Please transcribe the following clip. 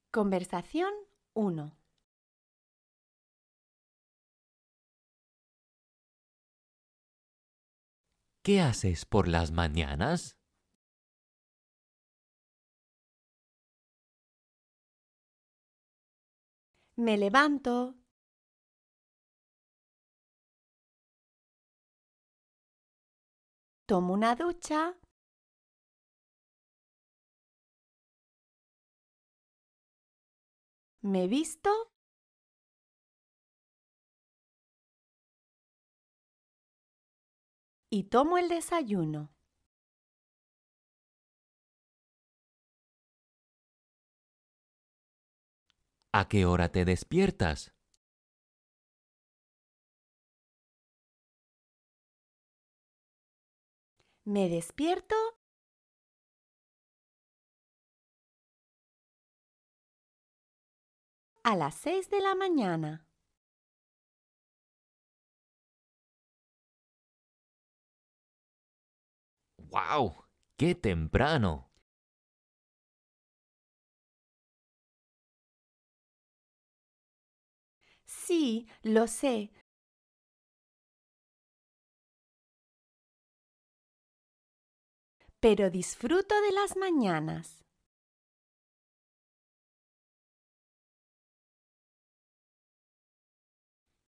Conversación 1. ¿Qué haces por las mañanas? Me levanto, tomo una ducha, me visto y tomo el desayuno. ¿A qué hora te despiertas? Me despierto a las 6 de la mañana. ¡Guau! ¡Qué temprano! Sí, lo sé, pero disfruto de las mañanas.